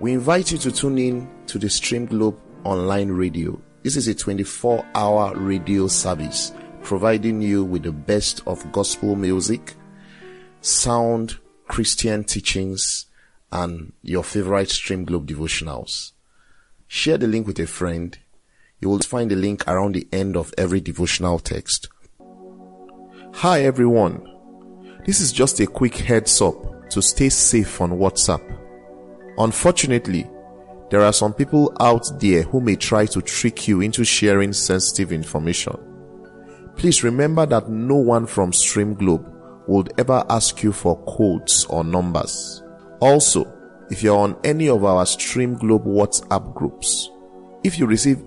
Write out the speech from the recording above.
We invite you to tune in to the Stream Globe online radio. This is a 24-hour radio service providing you with the best of gospel music, sound Christian teachings, and your favorite Stream Globe devotionals. Share the link with a friend. You will find the link around the end of every devotional text. Hi everyone. This is just a quick heads up to stay safe on WhatsApp. Unfortunately, there are some people out there who may try to trick you into sharing sensitive information. Please remember that no one from Stream Globe would ever ask you for codes or numbers. Also, if you're on any of our Stream Globe WhatsApp groups, if you receive